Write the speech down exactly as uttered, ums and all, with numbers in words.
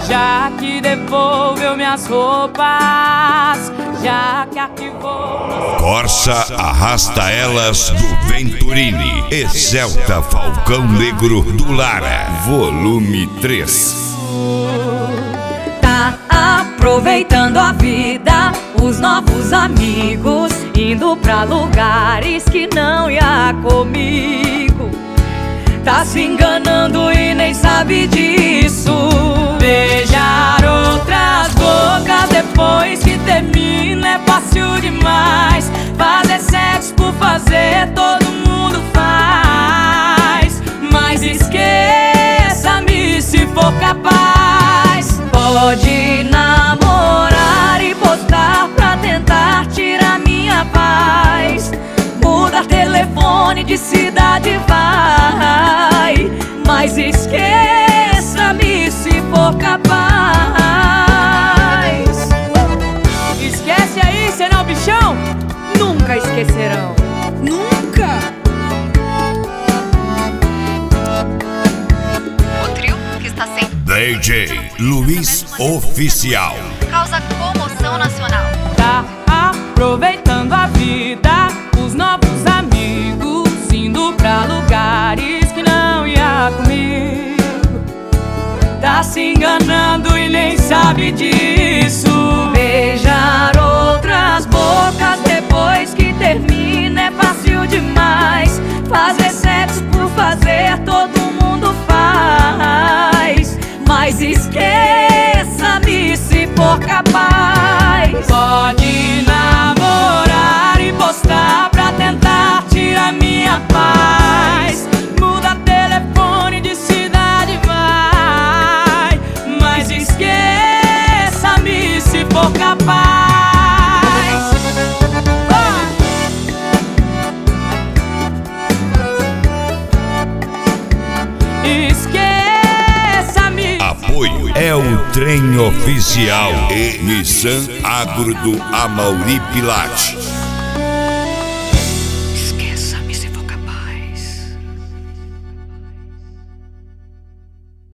já que devolveu minhas roupas, já que arquivou. Corsa Arrasta Elas do Venturini, Excelta Falcão Negro do Lara, volume três. Tá aproveitando a vida, os novos amigos, indo pra lugares que não ia comigo. Tá se enganando e nem sabe disso. Beijar outras bocas depois que termina é fácil demais. Fazer sexo por fazer todo mundo faz, mas esqueça-me se for capaz. Pode namorar e postar pra tentar tirar minha paz. Mudar telefone de cidade vai, mas esqueça-me se for capaz. Esquece aí, senão bichão nunca esquecerão. Nunca! O trio que está sem D J Luiz Oficial. causa comoção nacional. Tá aproveitando a vida, os novos amigos, indo pra lugares que não ia comigo. Tá se enganando e nem sabe disso. Beijar outras bocas depois que termina é fácil demais. Fazer sexo por fazer todo mundo faz, mas esqueça-me se for capaz. Pode namorar e postar pra tentar tirar minha paz. Muda telefone de cidade vai, mas esqueça-me se for capaz. Esqueça-me. Apoio é o Trem Oficial e Nissan Agro do Amauri Pilate.